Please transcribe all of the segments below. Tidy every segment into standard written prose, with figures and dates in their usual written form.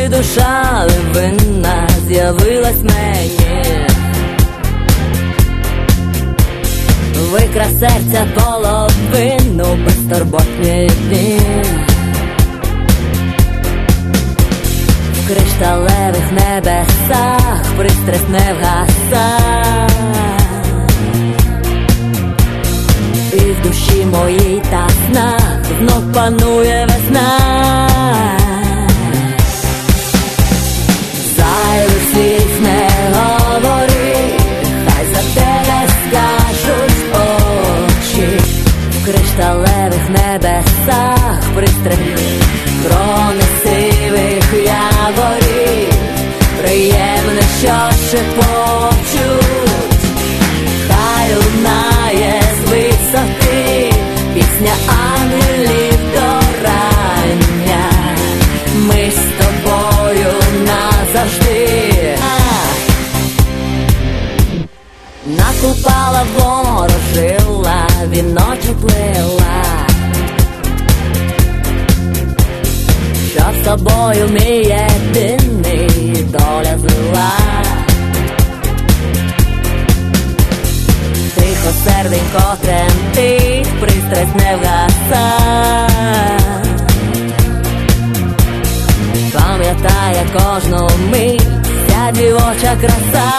душа невинна з'явилась мені, викра серця половину, безтурботні дні. В кришталевих небесах пристрасть не вгаса, і в душі моїй та снах знов панує весна. Зайвих слів не говори, хай за тебе скажуть очі. В кришталевих небесах пристрасть крони сивих яворів, приємне, що шепочуть. Хай лунає з висоти пісня ангелів до рання. Ми з тобою назавжди. Накупала, ворожила, віночок плела, щоб з тобою мій єдиний доля злила. Тихо серденько тремтить, пристрасть не вгаса, пам'ятає кожну мить ця дівоча краса.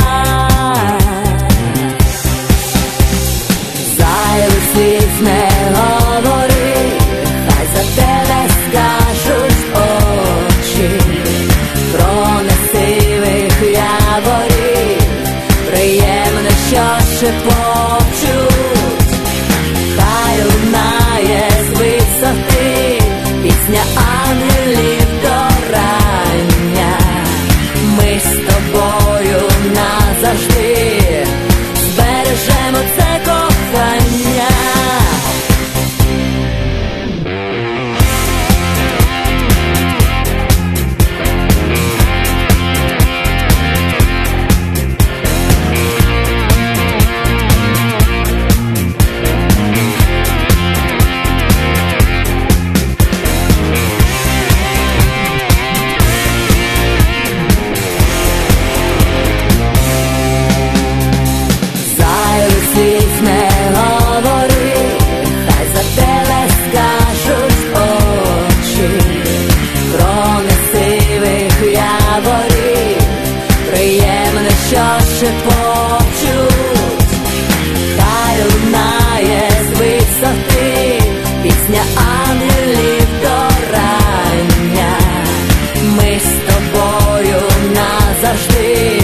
Зайвих слів не говори, хай за тебе скажуть очі. Крони сивих яворів, приємне, що шепочуть. Хай лунає з висоти пісня ангелів до рання. Ми з тобою назавжди збережемо це кохання. Слів не говори, хай за тебе скажуть очі. Крони сивих яворів, приємне, що шепочуть. Хай лунає з висоти пісня ангелів до рання. Ми з тобою назавжди